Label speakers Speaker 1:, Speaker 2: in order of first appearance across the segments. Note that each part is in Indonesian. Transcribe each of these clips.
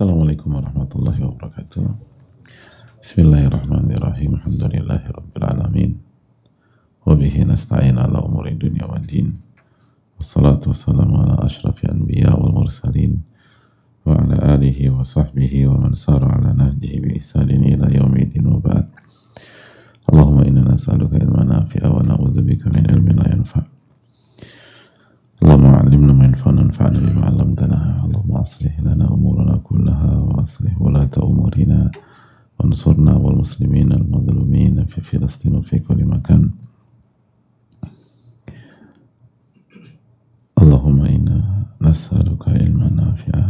Speaker 1: Assalamualaikum warahmatullahi wabarakatuh. Bismillahirrahmanirrahim. Alhamdulillahi rabbil alamin. Wa bihi nasta'in ala umuri dunya wad din. Wassalatu wassalamu ala asyrafil anbiya wal mursalin wa ala alihi wa sahbihi wa man sara ala nahjihi bi ihsanin ila yaumil wa ba'd. Allahumma inna nas'aluka ilman nafi'a wa na'udzubika min ilmin la yanfa'. Allahumma 'allimna ma yanfa'una wanfa'na bima 'allamtana. Allahumma aslih lana umurana kullaha wa aslih wulata umurina wansurna wal muslimina al madhlumin fi Filastin wa fi kulli makan. Allahumma inna nas'aluka ilman nafi'a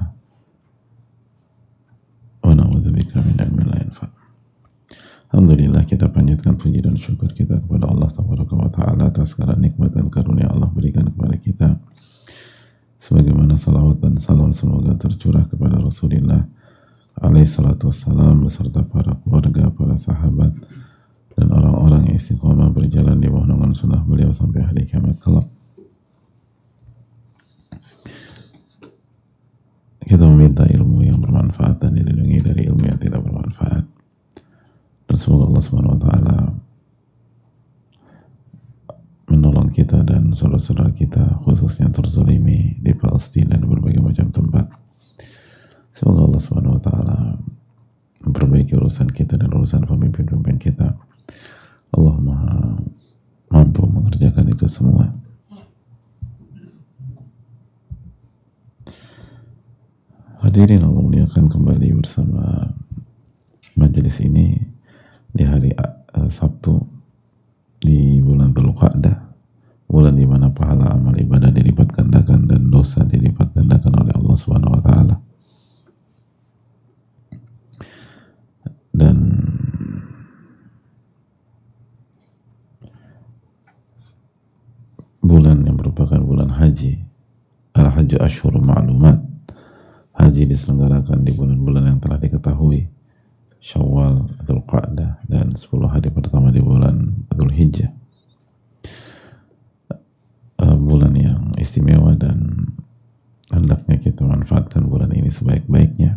Speaker 1: wa na'udzubika min ilmin la yanfa'. Alhamdulillah, kita panjatkan puji dan syukur kita kepada Allah Tabaraka wa Ta'ala atas segala nikmat dan karunia Allah berikan kepada kita. Sebagaimana salawat dan salam semoga tercurah kepada Rasulullah alaihi salatu wassalam beserta para keluarga, para sahabat, dan orang-orang yang istiqomah berjalan di bawah naungan sunnah beliau sampai hari kiamat kelak. Kita meminta ilmu yang bermanfaat dan dilindungi dari ilmu yang tidak bermanfaat. Dan semoga Allah Subhanahu wa Ta'ala menolong kita dan saudara-saudara kita khususnya terzalimi di Palestina dan berbagai macam tempat. Semoga Allah Subhanahu wa Ta'ala memperbaiki urusan kita dan urusan pemimpin-pemimpin kita. Allah Maha mampu mengerjakan itu semua. Hadirin Allah muliakan, kembali bersama majelis ini di hari Sabtu di bulan Dzulqa'dah, bulan di mana pahala amal ibadah dilipat gandakan dan dosa dilipat gandakan oleh Allah Subhanahu wa Ta'ala. Dan bulan yang merupakan bulan haji, al-hajju asyhurun ma'lumat. Haji diselenggarakan di bulan-bulan yang telah diketahui, Syawal, Dzulqa'dah, dan 10 hari pertama di bulan Dzulhijjah. Bulan yang istimewa dan hendaknya kita manfaatkan bulan ini sebaik-baiknya.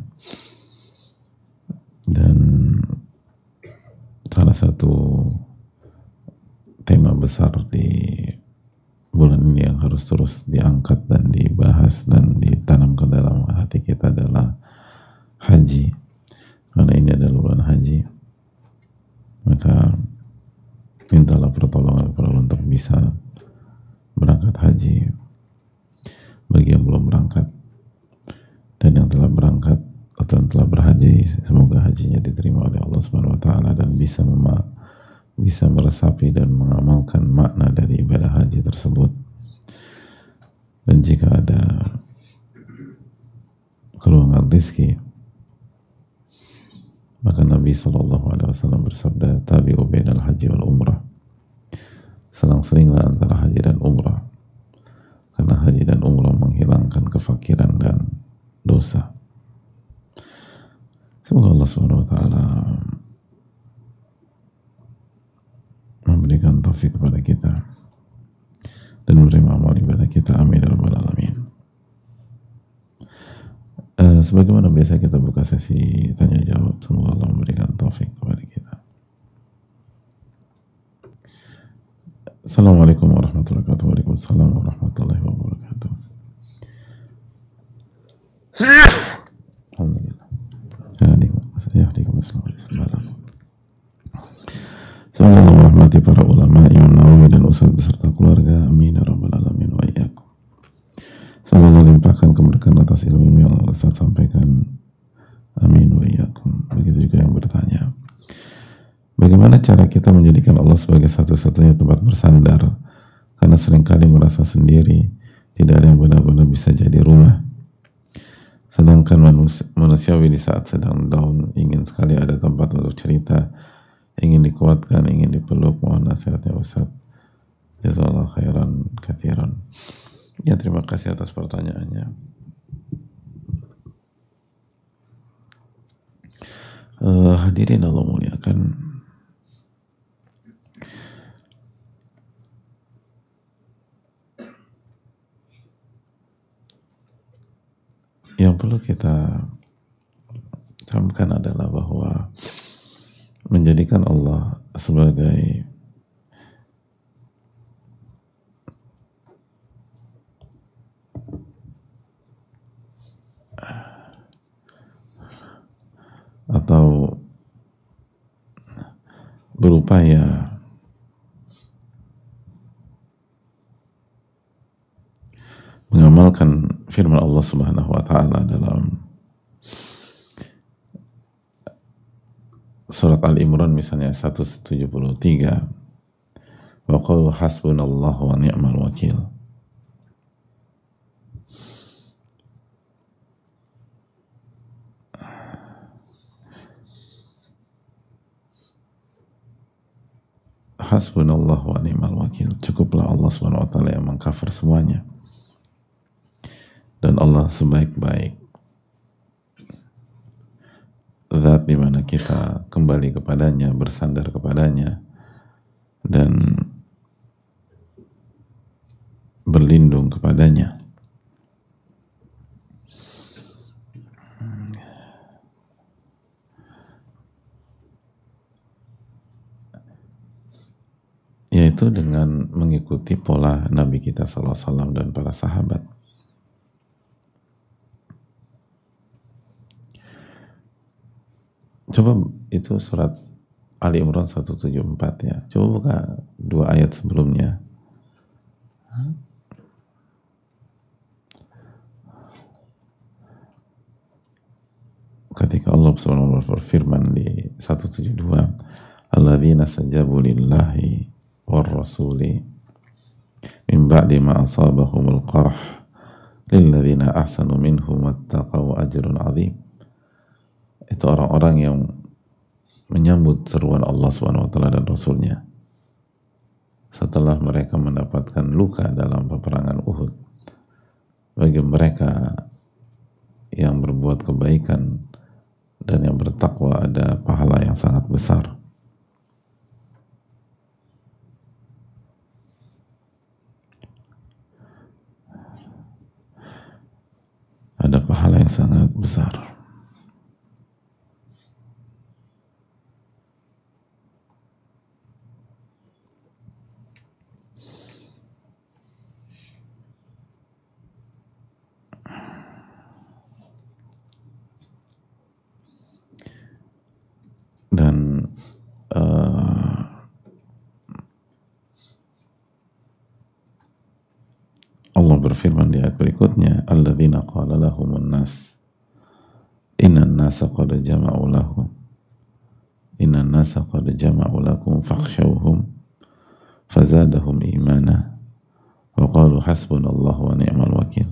Speaker 1: Dan salah satu tema besar di bulan ini yang harus terus diangkat dan dibahas dan ditanam ke dalam hati kita adalah haji. Karena ini adalah bulan haji, maka mintalah pertolongan kepada Allah untuk bisa berangkat haji bagi yang belum berangkat, dan yang telah berangkat atau yang telah berhaji, semoga hajinya diterima oleh Allah Subhanahu wa Ta'ala dan bisa meresapi dan mengamalkan makna dari ibadah haji tersebut. Dan jika ada keluangan rezeki, maka Nabi SAW bersabda, tabi'u bainal haji wal umrah, selang-selinglah antara haji dan umrah, karena haji dan umrah menghilangkan kefakiran dan dosa. Semoga Allah SWT memberikan taufik kepada kita dan menerima amal ibadah kita. Amin ya rabbal alamin. Sebagaimana biasa kita buka sesi tanya jawab. Semoga Allah memberikan taufik kepada kita. Assalamualaikum warahmatullahi wabarakatuh. Waalaikumsalam warahmatullahi wabarakatuh. Alhamdulillah. Semoga Allah merahmati para ulama, Imam Nawawi dan ustaz beserta keluarga. Amin ya rabbal alamin wa iyyakum. Semoga Allah limpahkan keberkahan atas ilmu yang Ustaz sampaikan. Amin wa iyyakum. Begitu juga yang bertanya, bagaimana cara kita menjadikan Allah sebagai satu-satunya tempat bersandar, karena seringkali merasa sendiri, tidak ada yang benar-benar bisa jadi rumah. Sedangkan manusiawi di saat sedang down ingin sekali ada tempat untuk cerita, ingin dikuatkan, ingin dipeluk. Mohon nasihatnya Ustaz. Jazakallahu khairan katsiran. Ya, terima kasih atas pertanyaannya. Hadirin Allah muliakan, yang perlu kita camkan adalah bahwa menjadikan Allah sebagai atau berupaya mengamalkan firman Allah Subhanahu wa taala dalam surat Al-Imran misalnya 173, wa qalu hasbunallahu wa ni'mal wakil. Hasbunallahu wa ni'mal wakil. Cukuplah Allah Subhanahu wa taala yang mengcover semuanya. Dan Allah sebaik-baik zat di mana kita kembali kepadanya, bersandar kepadanya, dan berlindung kepadanya. Yaitu dengan mengikuti pola Nabi kita sallallahu alaihi wasallam dan para sahabat. Coba itu surat Ali Imran 174 ya. Coba buka 2 ayat sebelumnya. Ketika Allah Subhanahu wa taala berfirman di 172, alladzina sajabu lillahi war rasuli min ba'di ma asabahumul qarh lilladzina ahsanu minhum wattaqau ajrun 'adzim. Itu orang-orang yang menyambut seruan Allah Subhanahu wa taala dan Rasulnya setelah mereka mendapatkan luka dalam peperangan Uhud. Bagi mereka yang berbuat kebaikan dan yang bertakwa ada pahala yang sangat besar. Ada pahala yang sangat besar. Dan Allah berfirman di ayat berikutnya, alladzina qala lahumun nas innan nasa qad jama'u lahum innan nasa qad jama'u lakum fakhshawhum fazadahum imana wa qalu hasbunallahu wa ni'mal wakil.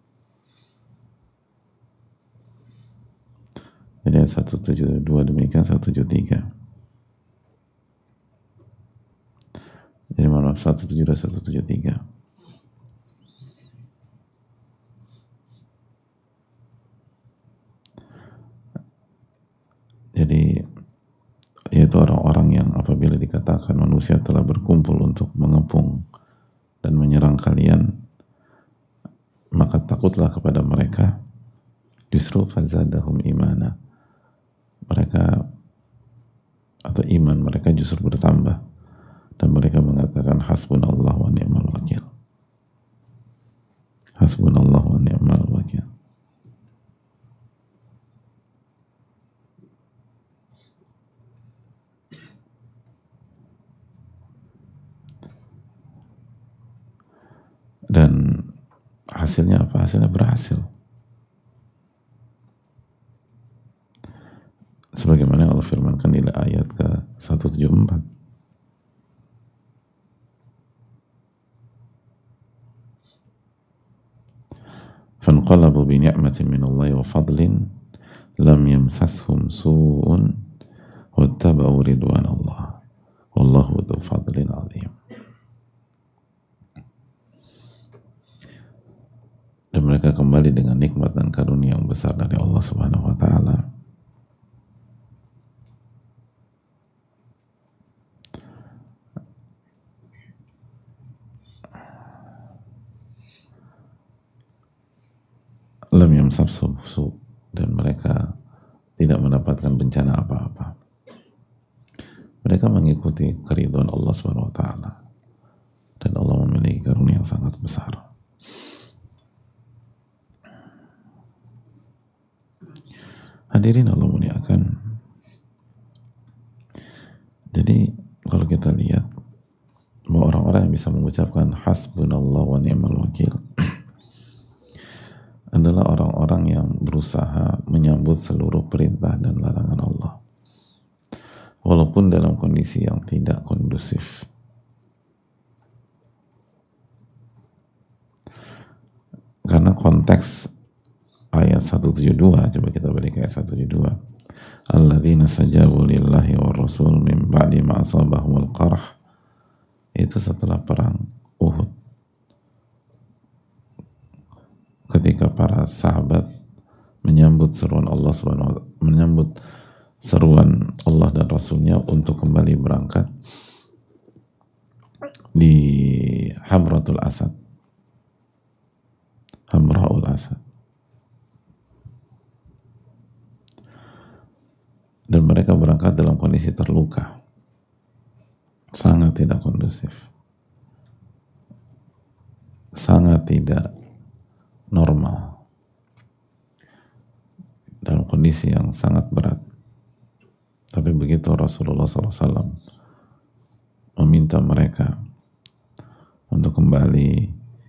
Speaker 1: Jadi ayat 172 demikian 173. Jadi maaf 172 173. Jadi yaitu orang-orang yang apabila dikatakan manusia telah berkumpul untuk mengepung dan menyerang kalian, maka takutlah kepada mereka, justru fazadahum imana, mereka atau iman mereka justru bertambah dan mereka mengatakan hasbunallah wa ni'mal wakil. Hasbunallah wa ni'mal wakil. Dan hasilnya apa? Hasilnya berhasil. Sebagaimana Allah firmankan di ayat ke-174. Fanqalabu bi ni'matin minallahi wa fadlin lam yamsashum su'un wattaba'u ridwanallah wallahu dzu fadlin 'adzim. Dan mereka kembali dengan nikmat dan karunia yang besar dari Allah Subhanahu wa taala. Lam yamsashum su, dan mereka tidak tidak mendapatkan bencana apa-apa. Mereka mengikuti keridhaan Allah Subhanahu wa taala. Dan Allah memiliki karunia yang sangat besar. Hadirin Allah muliakan. Jadi kalau kita lihat bahwa orang-orang yang bisa mengucapkan hasbunallah wa ni'mal wakil adalah orang-orang yang berusaha menyambut seluruh perintah dan larangan Allah, walaupun dalam kondisi yang tidak kondusif. Karena konteks ayat 172, coba kita balik ke ayat 172. Alladzina sajabu lillahi wa rasul min ba'di ma asabahumul qarh. Itu setelah perang Uhud. Ketika para sahabat menyambut seruan Allah Subhanahu wa taala, menyambut seruan Allah dan Rasulnya untuk kembali berangkat di Hamratul Asad. Hamraul Asad. Dan mereka berangkat dalam kondisi terluka, sangat tidak kondusif, sangat tidak normal, dalam kondisi yang sangat berat. Tapi begitu Rasulullah SAW meminta mereka untuk kembali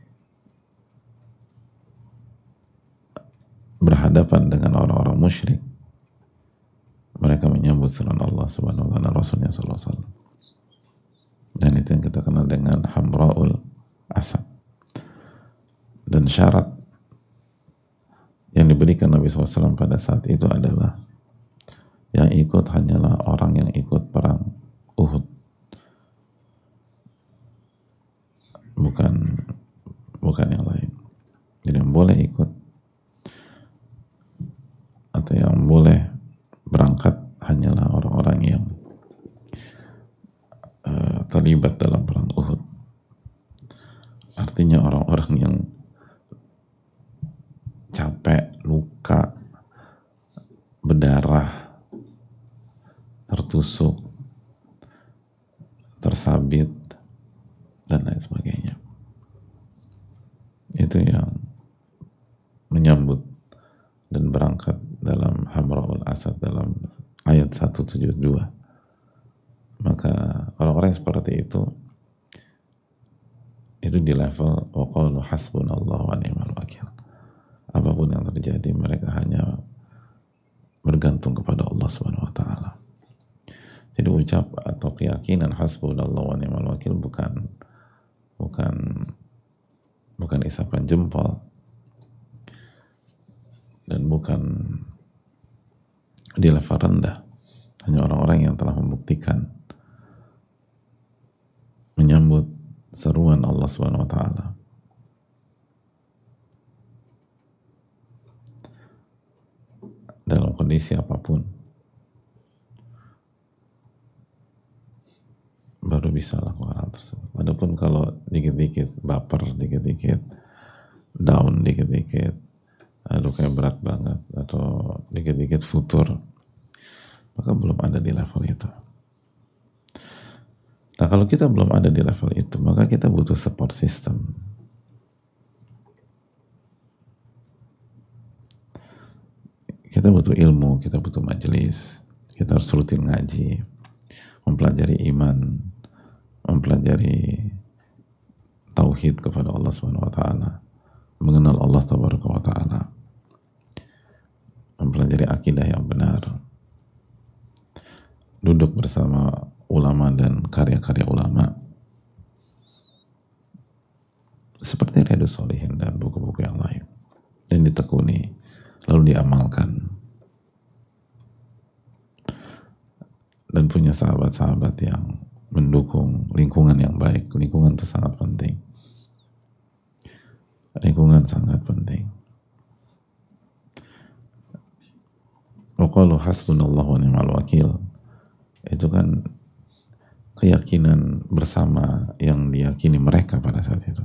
Speaker 1: berhadapan dengan orang-orang musyrik, mereka menyambut seruan Allah Subhanahu wa taala, Rasulnya sallallahu alaihi wasallam. Dan itu yang kita kenal dengan Hamraul Asad. Dan syarat yang diberikan Nabi SAW pada saat itu adalah yang ikut hanyalah orang yang ikut perang Uhud, bukan yang lain. Jadi yang boleh ikut atau yang boleh berangkat hanyalah orang-orang yang terlibat dalam perang Uhud. Artinya orang-orang yang capek, luka, berdarah, tertusuk, tersabit, dan lain sebagainya. Itu yang menyambut dan berangkat dalam Hamraul Asad dalam ayat 172. Maka orang-orang yang seperti itu di level wa qalu hasbunallahu wa ni'mal wakil. Apapun yang terjadi mereka hanya bergantung kepada Allah Subhanahu wa taala. Jadi ucap atau keyakinan hasbunallahu wa ni'mal wakil bukan isapan jempol dan bukan di level rendah. Hanya orang-orang yang telah membuktikan menyambut seruan Allah Subhanahu wa taala. Dalam kondisi apapun baru bisa lakukan hal tersebut. Adapun kalau dikit-dikit baper, dikit-dikit down, dikit-dikit aduh kayak berat banget, atau dikit-dikit futur, maka belum ada di level itu. Nah kalau kita belum ada di level itu, maka kita butuh support system. Kita butuh ilmu, kita butuh majelis, kita harus rutin ngaji, mempelajari iman, mempelajari tauhid kepada Allah Subhanahu wa taala, mengenal Allah Tabaraka wa taala, mempelajari akidah yang benar, duduk bersama ulama dan karya-karya ulama seperti Riyadhus Shalihin dan buku-buku yang lain, dan ditekuni lalu diamalkan, dan punya sahabat-sahabat yang mendukung, lingkungan yang baik. Lingkungan itu sangat penting. Lingkungan sangat penting. Wa qalu hasbunallahu wa ni'mal wakil. Itu kan keyakinan bersama yang diyakini mereka pada saat itu.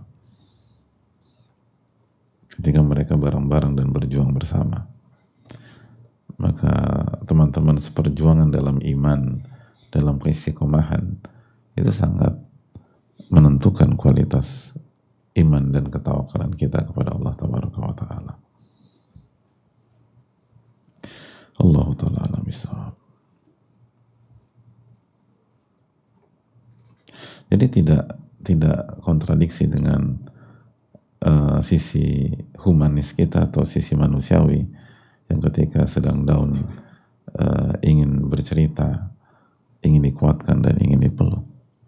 Speaker 1: Ketika mereka bareng-bareng dan berjuang bersama, maka teman teman-teman seperjuangan dalam iman, dalam keistiqomahan, itu sangat menentukan kualitas iman dan ketawakalan kita kepada Allah Tabaraka wa Ta'ala. Allah Ta'ala alam bisawab. Jadi tidak kontradiksi dengan sisi humanis kita atau sisi manusiawi yang ketika sedang down ingin bercerita, ingin dikuatkan dan ingin dipeluk.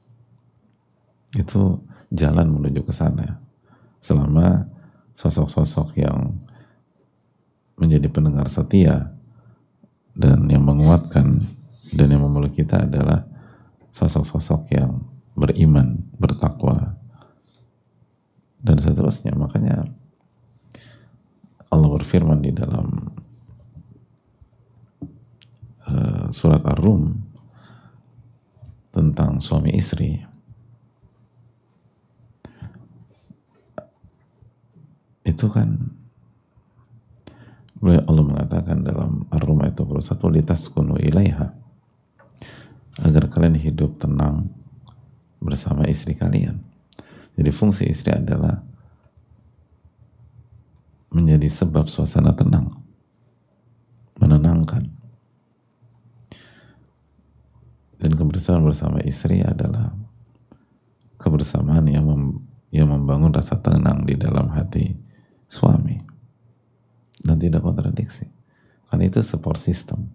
Speaker 1: Itu jalan menuju ke sana. Selama sosok-sosok yang menjadi pendengar setia dan yang menguatkan dan yang memeluk kita adalah sosok-sosok yang beriman, bertakwa, dan seterusnya. Makanya Allah berfirman di dalam surat Ar-Rum tentang suami istri. Itu kan Allah mengatakan dalam Ar-Rum ayat 21, litaskunu ilaiha, agar kalian hidup tenang bersama istri kalian. Jadi fungsi istri adalah menjadi sebab suasana tenang, menenangkan. Dan kebersamaan bersama istri adalah kebersamaan yang membangun rasa tenang di dalam hati suami, dan tidak kontradiksi, karena itu support system,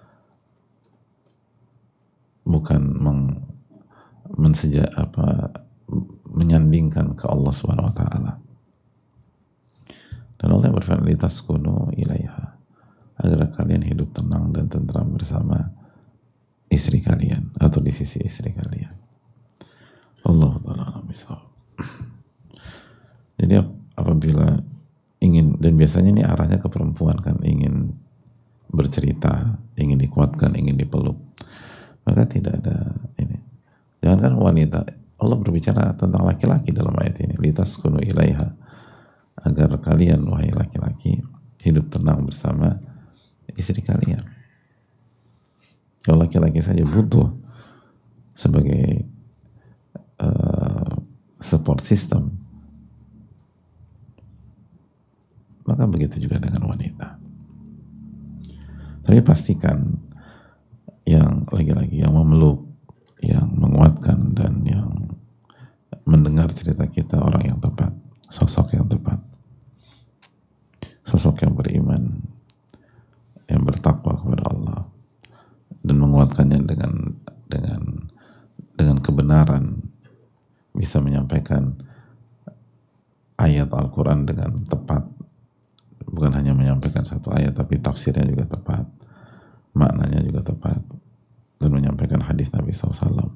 Speaker 1: bukan menyandingkan ke Allah Subhanahu wa Ta'ala. Dan Allah berfirman, litaskunu ilaiha, agar kalian hidup tenang dan tentram bersama istri kalian atau di sisi istri kalian. Allah Ta'ala misal. Jadi apabila ingin, dan biasanya ini arahnya ke perempuan kan, ingin bercerita, ingin dikuatkan, ingin dipeluk, maka tidak ada ini. Jangankan wanita, Allah berbicara tentang laki-laki dalam ayat ini, litaskunu ilaiha, agar kalian wahai laki-laki hidup tenang bersama istri kalian. Kalau laki-laki saja butuh sebagai support system, maka begitu juga dengan wanita. Tapi pastikan yang lagi-lagi yang memeluk, yang menguatkan, dan yang mendengar cerita kita orang yang tepat, sosok yang tepat, sosok yang beriman, yang bertakwa kepada Allah, dan menguatkannya dengan kebenaran, bisa menyampaikan ayat Al-Quran dengan tepat, bukan hanya menyampaikan satu ayat, tapi tafsirnya juga tepat, maknanya juga tepat, dan menyampaikan hadis Nabi SAW.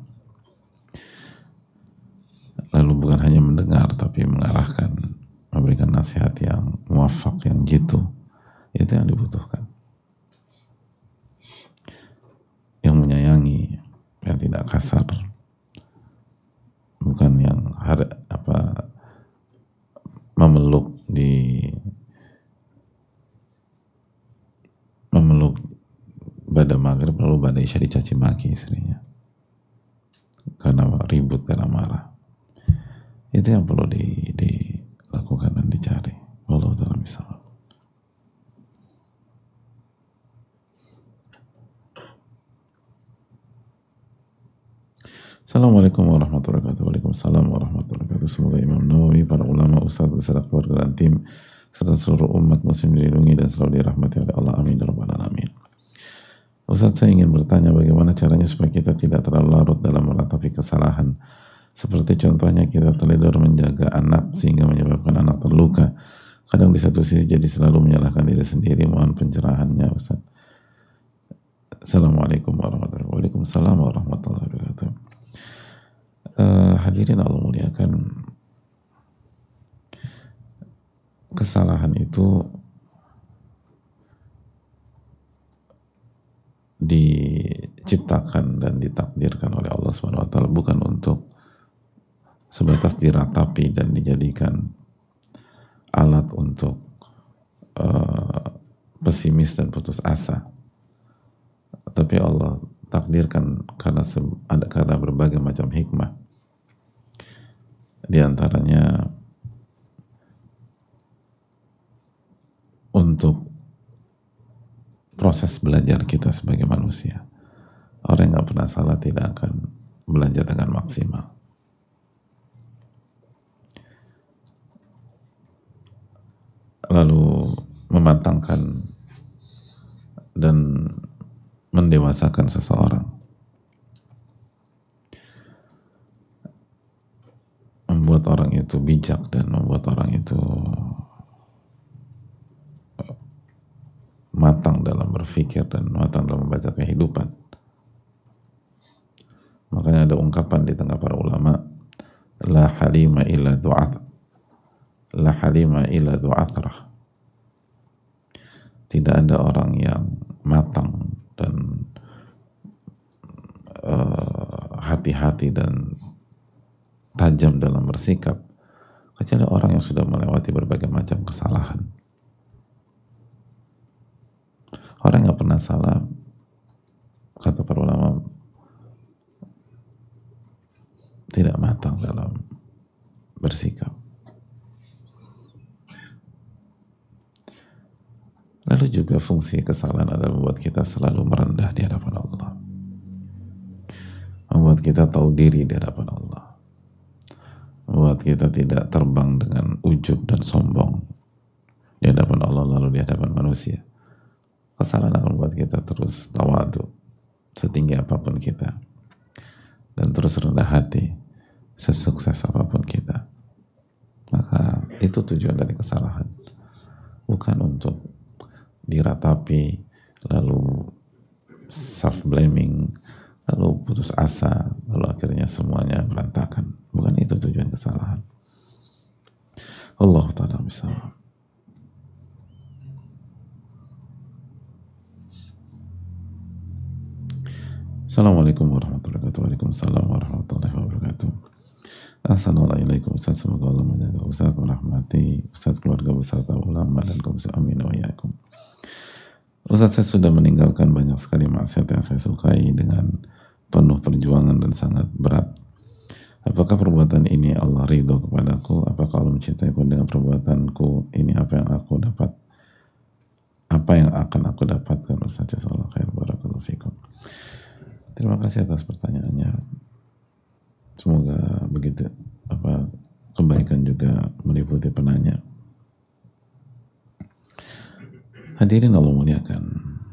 Speaker 1: Lalu bukan hanya mendengar, tapi mengarahkan, memberikan nasihat yang muwafaq, yang jitu. Itu yang dibutuhkan. Yang menyayangi, yang tidak kasar, bukan yang memeluk pada maghrib lalu pada isya dicaci maki istrinya karena ribut, karena marah. Itu yang perlu dilakukan dan dicari. Wallahu ta'ala bishawab. Assalamualaikum warahmatullahi wabarakatuh. Waalaikumsalam warahmatullahi wabarakatuh. Semoga Imam Nawawi, para ulama, ustadz beserta keluarga dan tim serta seluruh umat muslim dilindungi dan selalu dirahmati oleh Allah. Amin ya rabbal alamin. Ustadz, saya ingin bertanya bagaimana caranya supaya kita tidak terlalu larut dalam meratapi kesalahan. Seperti contohnya kita teledor menjaga anak sehingga menyebabkan anak terluka. Kadang di satu sisi jadi selalu menyalahkan diri sendiri. Mohon pencerahannya Ustadz. Assalamualaikum warahmatullahi wabarakatuh. Waalaikumsalam warahmatullahi wabarakatuh. Hadirin Allah muliakan, kesalahan itu diciptakan dan ditakdirkan oleh Allah Subhanahu wa Ta'ala, bukan untuk sebatas diratapi dan dijadikan alat untuk pesimis dan putus asa. tapi Allah takdirkan karena berbagai macam hikmah, di antaranya untuk proses belajar kita sebagai manusia. Orang yang nggak pernah salah tidak akan belajar dengan maksimal. Lalu mematangkan dan mendewasakan seseorang, membuat orang itu bijak dan membuat orang itu matang dalam berpikir dan matang dalam membaca kehidupan. Makanya ada ungkapan di tengah para ulama, la halima illa du'atrah. Tidak ada orang yang matang dan hati-hati dan tajam dalam bersikap kecuali orang yang sudah melewati berbagai macam kesalahan. Orang yang pernah salah, kata para ulama, tidak matang dalam bersikap. Lalu juga fungsi kesalahan adalah membuat kita selalu merendah di hadapan Allah, membuat kita tahu diri di hadapan Allah, membuat kita tidak terbang dengan ujub dan sombong di hadapan Allah lalu di hadapan manusia. Kesalahan akan membuat kita terus tawadu setinggi apapun kita dan terus rendah hati sesukses apapun kita. Maka itu tujuan dari kesalahan, bukan untuk diratapi lalu self blaming, lalu putus asa, lalu akhirnya semuanya berantakan. Bukan itu tujuan kesalahan. Allah Ta'ala bisa. Assalamualaikum warahmatullahi wabarakatuh. Waalaikumsalam warahmatullahi wabarakatuh. Assalamualaikum Ustaz, semoga Allah menjaga Ustaz, merahmati Ustaz, keluarga beserta ulama dan kaum muslimin wa iyyakum. Ustaz, saya sudah meninggalkan banyak sekali maksiat yang saya sukai dengan penuh perjuangan dan sangat berat. Apakah perbuatan ini Allah ridho kepadaku? Apakah Allah mencintaiku dengan perbuatanku ini? Apa yang akan aku dapatkan? Ustaz, jazakallahu khair, barakallahu fikum. Terima kasih atas pertanyaannya. Semoga begitu kebaikan juga meliputi penanya. Hadirin Allah muliakan.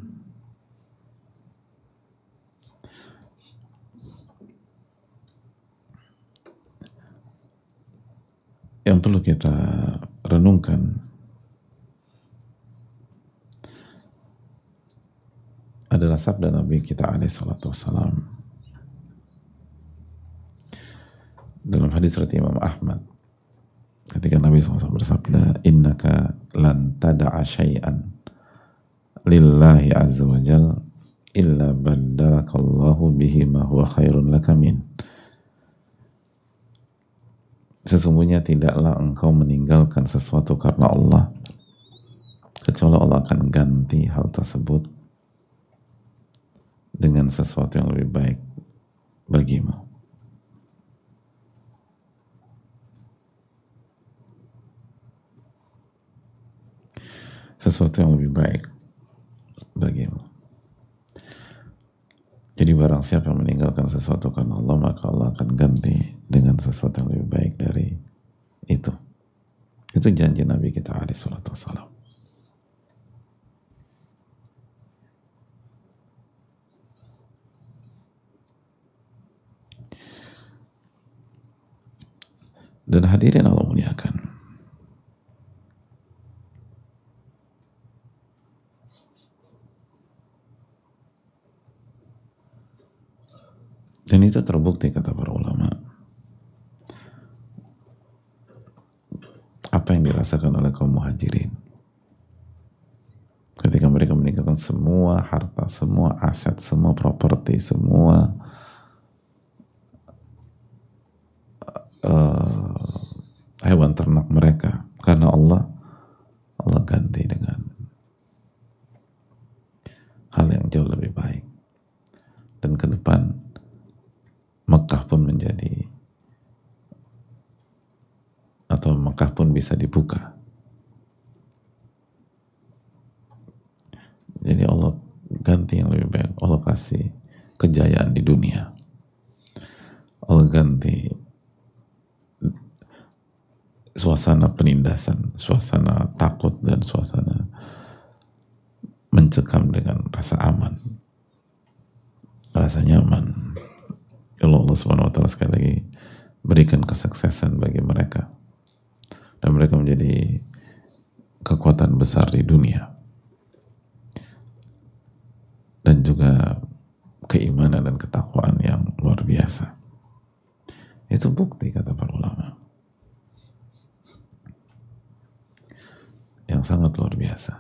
Speaker 1: Yang perlu kita renungkan adalah sabda Nabi kita alaihi salatu wassalam dalam hadis riwayat Imam Ahmad, ketika Nabi SAW bersabda, innaka lan tada'a syai'an lillahi azza wa jal illa baddalakallahu bihi ma huwa khairun laka min. Sesungguhnya tidaklah engkau meninggalkan sesuatu karena Allah kecuali Allah akan ganti hal tersebut dengan sesuatu yang lebih baik bagimu. Sesuatu yang lebih baik bagimu. Jadi barang siapa yang meninggalkan sesuatu karena Allah, maka Allah akan ganti dengan sesuatu yang lebih baik dari itu. Itu janji Nabi kita alaihi salatu wassalam. Dan hadirin Allah muliakan, dan itu terbukti kata para ulama, apa yang dirasakan oleh kaum muhajirin ketika mereka meninggalkan semua harta, semua aset, semua properti, semua hewan ternak mereka karena Allah ganti dengan hal yang jauh lebih baik. bisa dibuka. Jadi Allah ganti yang lebih baik. Allah kasih kejayaan di dunia. Allah ganti suasana penindasan, suasana takut, dan suasana mencekam dengan rasa aman, rasa nyaman. Kalau Allah Subhanahu wa taala sekali lagi berikan kesuksesan bagi mereka, dan mereka menjadi kekuatan besar di dunia, dan juga keimanan dan ketakwaan yang luar biasa. Itu bukti, kata para ulama, yang sangat luar biasa.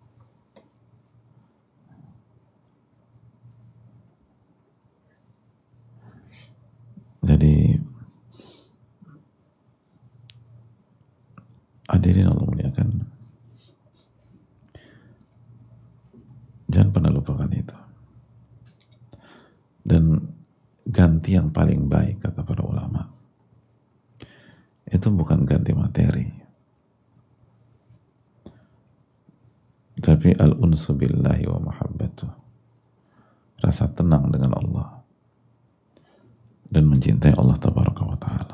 Speaker 1: Jadi hadirin Allah muliakan, jangan pernah lupakan itu. Dan ganti yang paling baik, kata para ulama, itu bukan ganti materi, tapi al-unsu billahi wa mahabbatuh, rasa tenang dengan Allah dan mencintai Allah tabaraka wa ta'ala.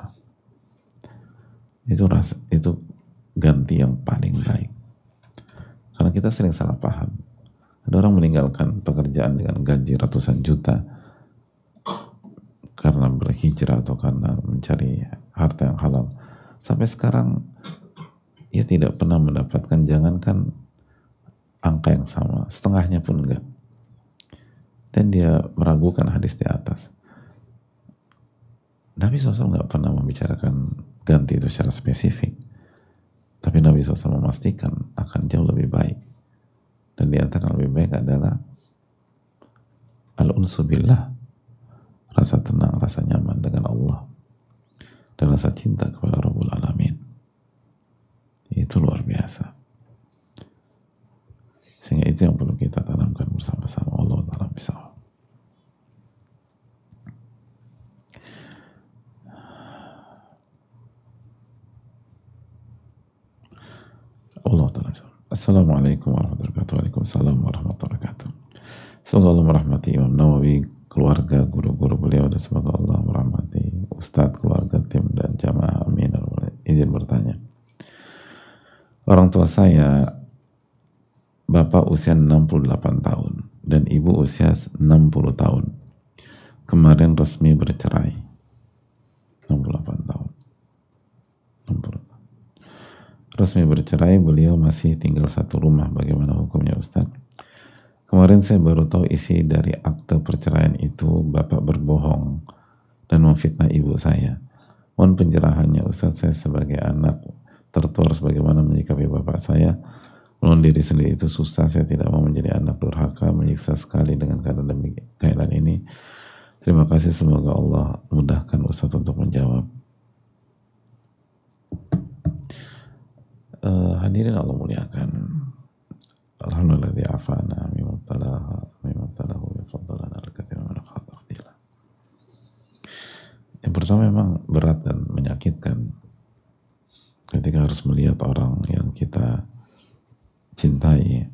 Speaker 1: Itu ganti yang paling baik. Karena kita sering salah paham. Ada orang meninggalkan pekerjaan dengan gaji ratusan juta karena berhijrah atau karena mencari harta yang halal. Sampai sekarang ia tidak pernah mendapatkan, jangankan angka yang sama, setengahnya pun enggak. Dan dia meragukan hadis di atas. Nabi SAW nggak pernah membicarakan ganti itu secara spesifik, tapi Nabi SAW memastikan akan jauh lebih baik. Dan di antara yang lebih baik adalah al-unsu billah, rasa tenang, rasa nyaman dengan Allah, dan rasa cinta kepada Rabbul Alamin. Itu luar biasa. Sehingga itu yang perlu kita tanamkan bersama-sama. Allah Ta'ala bisa. Allah Ta'ala. Assalamualaikum warahmatullahi wabarakatuh. Waalaikumsalam warahmatullahi wabarakatuh. Semoga Allah merahmati Imam Nawawi, keluarga, guru-guru beliau, dan semoga Allah merahmati Ustadz, keluarga, tim, dan jamaah. Amin. Izin bertanya. Orang tua saya, bapak usia 68 tahun dan ibu usia 60 tahun. Kemarin resmi bercerai. 68 tahun. 60. Resmi bercerai, beliau masih tinggal satu rumah. Bagaimana hukumnya, Ustaz? Kemarin saya baru tahu isi dari akte perceraian itu, bapak berbohong dan memfitnah ibu saya. Mohon pencerahannya, Ustaz. Saya sebagai anak tertua harus bagaimana menyikapi bapak saya. Melawan diri sendiri itu susah. Saya tidak mau menjadi anak durhaka, menyiksa sekali dengan keadaan ini. Terima kasih, semoga Allah mudahkan Ustaz untuk menjawab. Hadirin Allah muliakan, alhamdulillah di'afana mimabtalahu bifadlana al-kathir min al-khatafdila. Yang pertama, memang berat dan menyakitkan ketika harus melihat orang yang kita cintai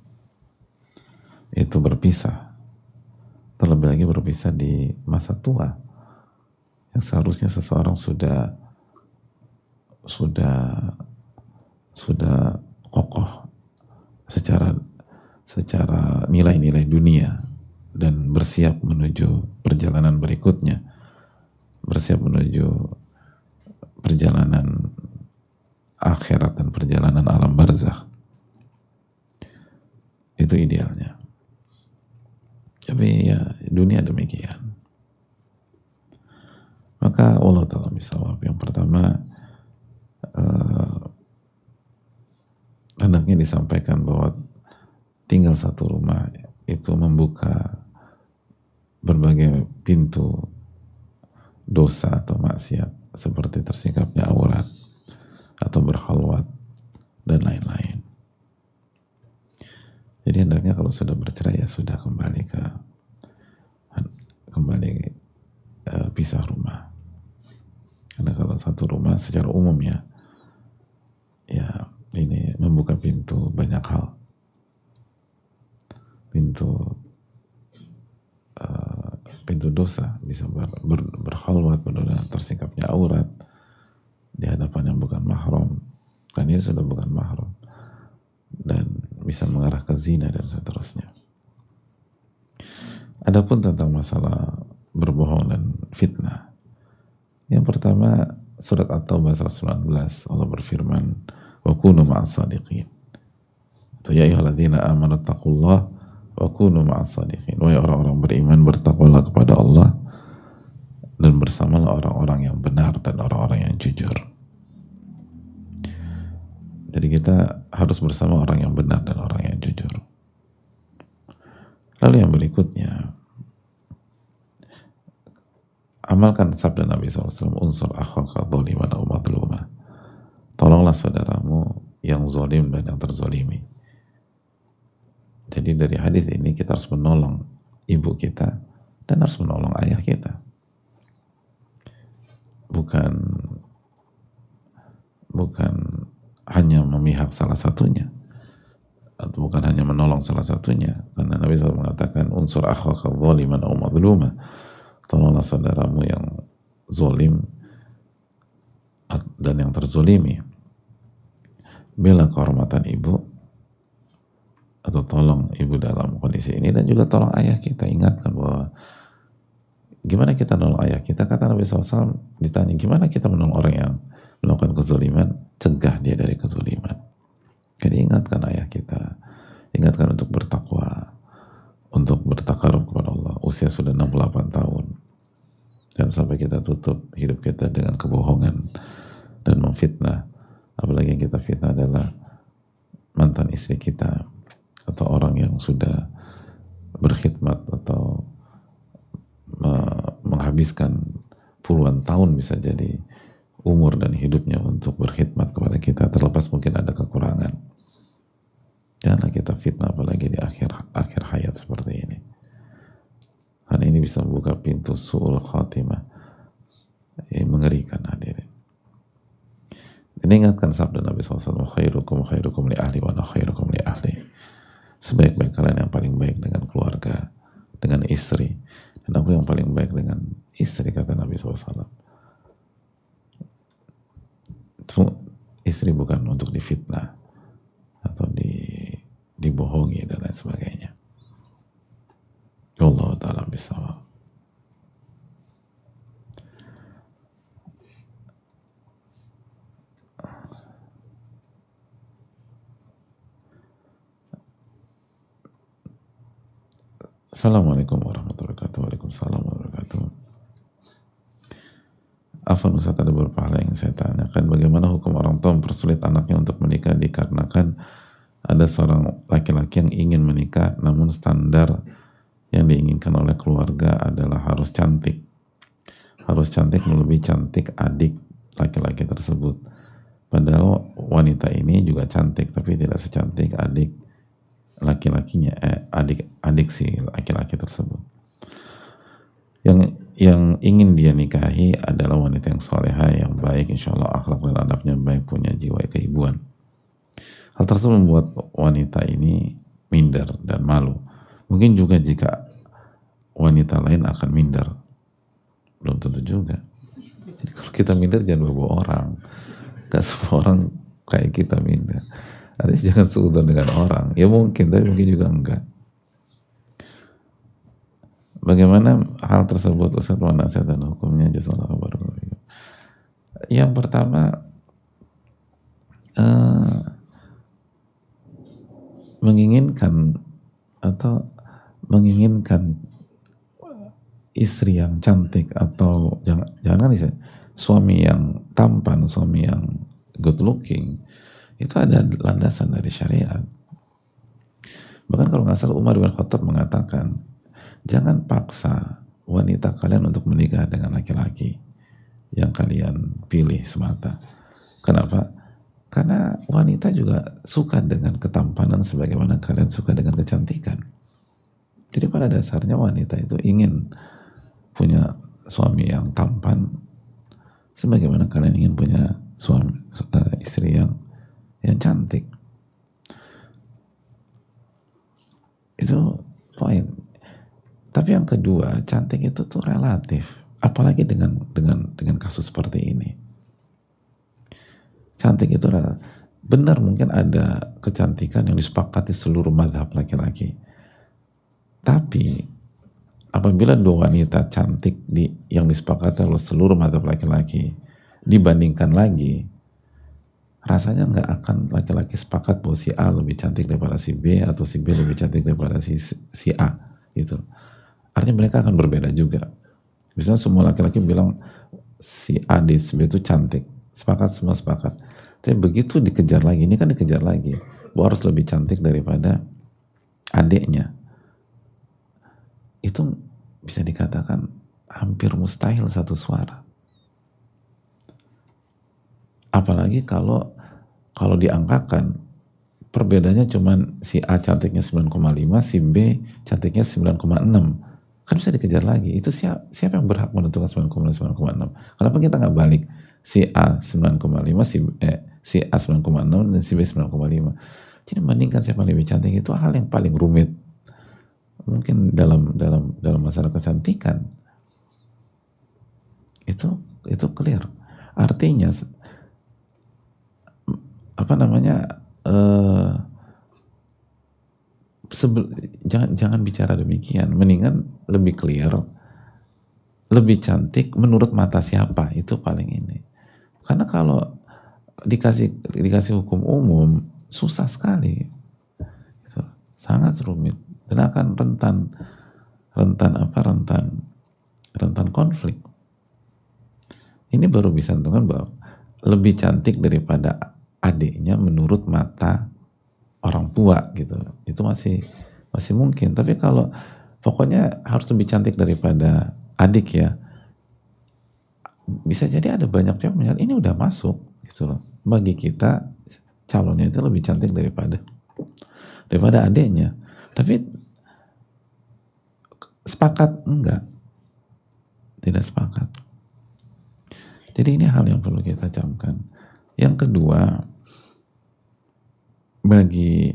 Speaker 1: itu berpisah, terlebih lagi berpisah di masa tua yang seharusnya seseorang sudah kokoh secara nilai-nilai dunia dan bersiap menuju perjalanan berikutnya, bersiap menuju perjalanan akhirat dan perjalanan alam barzakh. Itu idealnya. Tapi ya dunia demikian. Maka Allah Ta'ala misawab. Yang pertama, hendaknya disampaikan bahwa tinggal satu rumah itu membuka berbagai pintu dosa atau maksiat, seperti tersingkapnya aurat atau berkhalwat dan lain-lain. Jadi hendaknya kalau sudah bercerai ya sudah kembali pisah rumah. Karena kalau satu rumah secara umum ya, ini membuka pintu banyak hal, pintu pintu dosa, bisa berkhalwat, tersingkapnya aurat di hadapan yang bukan mahram, kan ini sudah bukan mahram, dan bisa mengarah ke zina dan seterusnya. Adapun tentang masalah berbohong dan fitnah, yang pertama surat At-Taubah 119, Allah berfirman, wa kunu ma'as sadiqin. Ya ayyuhalladzina amanu taqullaha wa kunu ma'as sadiqin. Wahai orang-orang beriman, bertakwalah kepada Allah dan bersamalah orang-orang yang benar dan orang-orang yang jujur. Jadi kita harus bersama orang yang benar dan orang yang jujur. Lalu yang berikutnya, amalkan sabda Nabi SAW, unsur akhaka dhaliman aw madluma. Tolonglah saudaramu yang zalim dan yang terzalimi. Jadi dari hadis ini kita harus menolong ibu kita dan harus menolong ayah kita. Bukan hanya memihak salah satunya, atau bukan hanya menolong salah satunya, karena Nabi SAW mengatakan unsur akhaka dhaliman aw madluma, tolonglah saudaramu yang zalim dan yang terzalimi. Bela kehormatan ibu, atau tolong ibu dalam kondisi ini, dan juga tolong ayah kita. Ingatkan bahwa gimana kita menolong ayah kita, kata Nabi SAW, ditanya gimana kita menolong orang yang melakukan kezaliman, cegah dia dari kezaliman. Jadi ingatkan ayah kita, ingatkan untuk bertakwa, untuk bertakarub kepada Allah. Usia sudah 68 tahun, dan sampai kita tutup hidup kita dengan kebohongan dan memfitnah. Apalagi yang kita fitnah adalah mantan istri kita, atau orang yang sudah berkhidmat atau menghabiskan puluhan tahun, bisa jadi umur dan hidupnya untuk berkhidmat kepada kita, terlepas mungkin ada kekurangan. Janganlah kita fitnah apalagi di akhir hayat seperti ini, karena ini bisa membuka pintu su'ul khatimah yang mengerikan, hadirin. Dan ingatkan sabda Nabi SAW, khairukum li ahli wa ana khairukum li ahli. Sebaik-baik kalian yang paling baik dengan keluarga, dengan istri, dan aku yang paling baik dengan istri, kata Nabi SAW. Istri bukan untuk difitnah atau dibohongi dan lain sebagainya. Allah Ta'ala bisawab. Assalamualaikum warahmatullahi wabarakatuh. Waalaikumsalam warahmatullahi wabarakatuh. Afwan Ustaz, ada beberapa hal yang saya tanyakan. Bagaimana hukum orang tua mempersulit anaknya untuk menikah dikarenakan ada seorang laki-laki yang ingin menikah, namun standar yang diinginkan oleh keluarga adalah harus cantik melebihi cantik adik laki-laki tersebut. Padahal wanita ini juga cantik, tapi tidak secantik adik laki-lakinya, adik si laki-laki tersebut. Yang ingin dia nikahi adalah wanita yang soleha, yang baik, insya Allah akhlak dan adabnya baik, punya jiwa keibuan. Hal tersebut membuat wanita ini minder dan malu. Mungkin juga jika wanita lain akan minder, belum tentu juga. Jadi kalau kita minder jangan bawa orang, gak semua orang kayak kita minder. Artinya jangan seudon dengan orang. Ya mungkin, tapi mungkin juga enggak. Bagaimana hal tersebut Ustaz, wa nasihat dan hukumnya? Jazakallahu khairan. Yang pertama, menginginkan istri yang cantik, atau jangan suami yang tampan, suami yang good looking, itu ada landasan dari syariat. Bahkan kalau nggak salah Umar bin Khattab mengatakan, jangan paksa wanita kalian untuk menikah dengan laki-laki yang kalian pilih semata. Kenapa? Karena wanita juga suka dengan ketampanan sebagaimana kalian suka dengan kecantikan. Jadi pada dasarnya wanita itu ingin punya suami yang tampan sebagaimana kalian ingin punya istri yang yang cantik. Itu poin. Tapi yang kedua, cantik itu tuh relatif. Apalagi dengan kasus seperti ini. Cantik itu relatif. Benar mungkin ada kecantikan yang disepakati seluruh mazhab laki-laki. Tapi apabila dua wanita cantik yang disepakati oleh seluruh mazhab laki-laki dibandingkan lagi, rasanya nggak akan laki-laki sepakat bahwa si A lebih cantik daripada si B atau si B lebih cantik daripada si A gitu. Artinya mereka akan berbeda juga. Misalnya semua laki-laki bilang si A di si B itu cantik, sepakat, semua sepakat. Tapi begitu dikejar lagi, ini kan dikejar lagi, bahwa harus lebih cantik daripada adiknya. Itu bisa dikatakan hampir mustahil satu suara. Apalagi kalau diangkakan perbedaannya cuman si A cantiknya 9,5, si B cantiknya 9,6. Kan bisa dikejar lagi. Itu siapa yang berhak menentukan 9,6? Kenapa kita nggak balik? Si A 9,5, si A 9,6 dan si B 9,5. Jadi membandingkan siapa yang lebih cantik itu hal yang paling rumit. Mungkin dalam masalah kecantikan. Itu clear. Artinya jangan bicara demikian, mendingan lebih clear, lebih cantik menurut mata siapa, itu paling ini. Karena kalau dikasih hukum umum susah sekali, gitu. Sangat rumit dan akan rentan konflik. Ini baru bisa menentukan bahwa lebih cantik daripada adiknya menurut mata orang tua gitu, itu masih mungkin. Tapi kalau pokoknya harus lebih cantik daripada adik ya, bisa jadi ada banyak pihak melihat ini udah masuk gitu loh. Bagi kita calonnya itu lebih cantik daripada adiknya. Tapi sepakat enggak? Tidak sepakat. Jadi ini hal yang perlu kita camkan. Yang kedua, bagi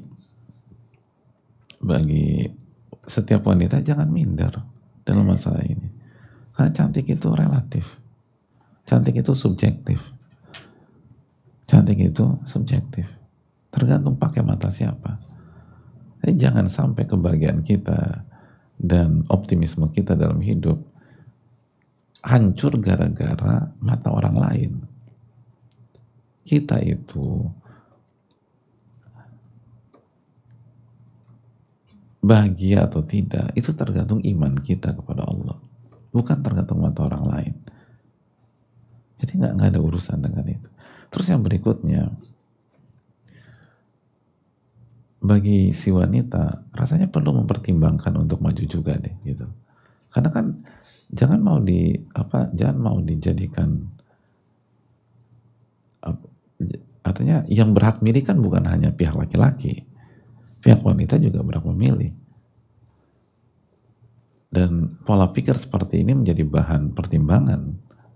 Speaker 1: setiap wanita jangan minder dalam masalah ini. Karena cantik itu relatif. Cantik itu subjektif. Tergantung pakai mata siapa. Jadi jangan sampai kebahagiaan kita dan optimisme kita dalam hidup hancur gara-gara mata orang lain. Kita itu bahagia atau tidak, itu tergantung iman kita kepada Allah, bukan tergantung mata orang lain. Jadi nggak ada urusan dengan itu. Terus yang berikutnya, bagi si wanita rasanya perlu mempertimbangkan untuk maju juga deh gitu. Karena kan jangan mau dijadikan, artinya yang berhak milih kan bukan hanya pihak laki-laki, pihak wanita juga berhak memilih. Dan pola pikir seperti ini menjadi bahan pertimbangan.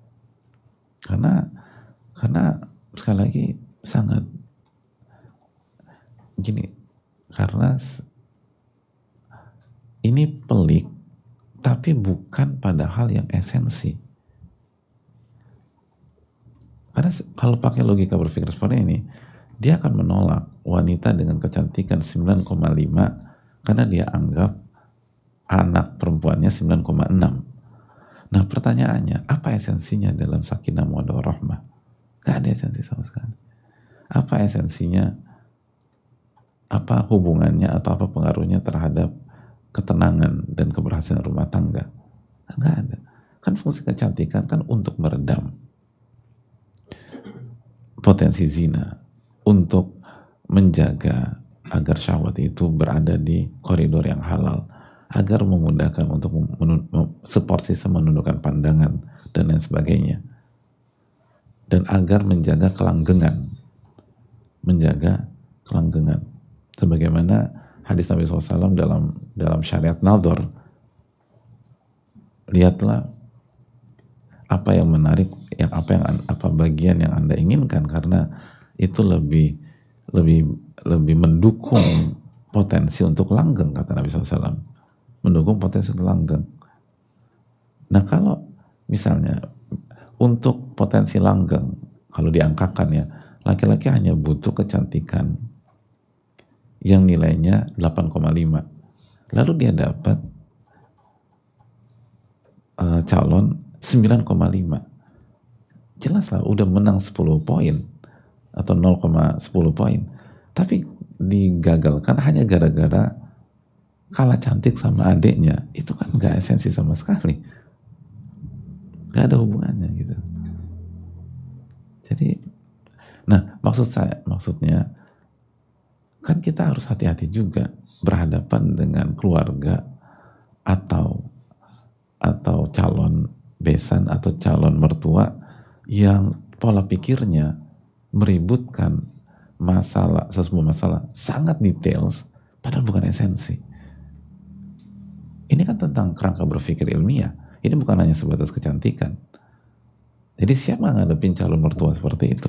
Speaker 1: Karena sekali lagi sangat gini, karena ini pelik tapi bukan pada hal yang esensi. Karena kalau pakai logika berpikir seperti ini, dia akan menolak wanita dengan kecantikan 9,5 karena dia anggap anak perempuannya 9,6. Nah pertanyaannya, apa esensinya dalam sakinah mawaddah warahmah? Gak ada esensi sama sekali. Apa esensinya? Apa hubungannya atau apa pengaruhnya terhadap ketenangan dan keberhasilan rumah tangga? Gak ada. Kan fungsi kecantikan kan untuk meredam potensi zina, untuk menjaga agar syahwat itu berada di koridor yang halal, agar memudahkan untuk seporsi menundukkan pandangan dan lain sebagainya, dan agar menjaga kelanggengan, sebagaimana hadis Nabi SAW dalam syariat nador. Lihatlah apa yang menarik, apa bagian yang Anda inginkan, karena itu lebih lebih lebih mendukung potensi untuk langgeng, kata Nabi SAW, mendukung potensi untuk langgeng. Nah kalau misalnya untuk potensi langgeng, kalau diangkakan ya, laki-laki hanya butuh kecantikan yang nilainya 8,5, lalu dia dapat calon 9,5, jelas lah udah menang 10 poin atau 0,10 poin, tapi digagalkan hanya gara-gara kalah cantik sama adiknya. Itu kan gak esensi sama sekali, gak ada hubungannya gitu. Jadi nah maksudnya kan kita harus hati-hati juga berhadapan dengan keluarga atau calon besan atau calon mertua yang pola pikirnya meributkan masalah, sebuah masalah sangat details padahal bukan esensi. Ini kan tentang kerangka berpikir ilmiah, ini bukan hanya sebatas kecantikan. Jadi siapa ngadepin calon mertua seperti itu?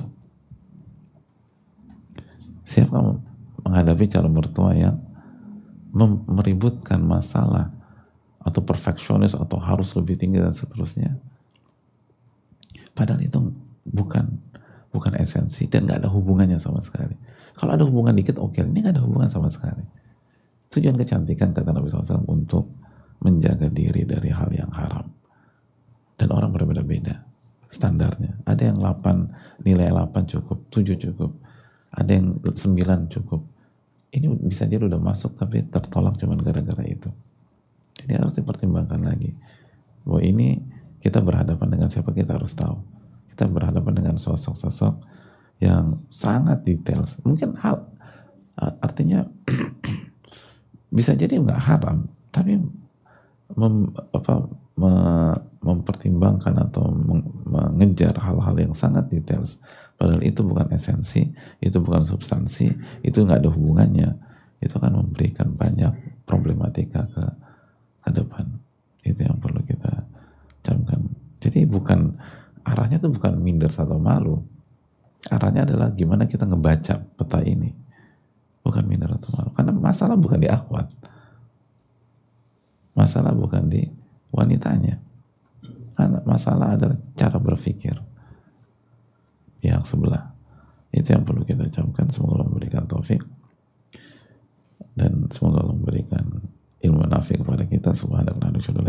Speaker 1: Siapa menghadapi calon mertua yang meributkan masalah atau perfeksionis atau harus lebih tinggi dan seterusnya? Padahal itu bukan esensi dan nggak ada hubungannya sama sekali. Kalau ada hubungan dikit oke, ini nggak ada hubungan sama sekali. Tujuan kecantikan, kata Nabi SAW, untuk menjaga diri dari hal yang haram. Dan orang berbeda-beda standarnya. Ada yang 8, nilai 8 cukup, 7 cukup. Ada yang 9 cukup. Ini bisa jadi udah masuk tapi tertolak cuma gara-gara itu. Jadi harus dipertimbangkan lagi. Bahwa ini kita berhadapan dengan siapa, kita harus tahu. Kita berhadapan dengan sosok-sosok yang sangat detail. Mungkin artinya bisa jadi nggak haram, tapi mempertimbangkan atau mengejar hal-hal yang sangat detail. Padahal itu bukan esensi, itu bukan substansi, itu nggak ada hubungannya. Itu akan memberikan banyak problematika ke depan. Itu yang perlu kita camkan. Jadi arahnya itu bukan minder atau malu. Arahnya adalah gimana kita ngebaca peta ini. Bukan minder atau malu. Karena masalah bukan di akhwat. Masalah bukan di wanitanya. Karena masalah adalah cara berpikir yang sebelah. Itu yang perlu kita camkan. Semoga Allah memberikan taufik dan semoga Allah memberikan ilmu nafi kepada kita. Subhanallah.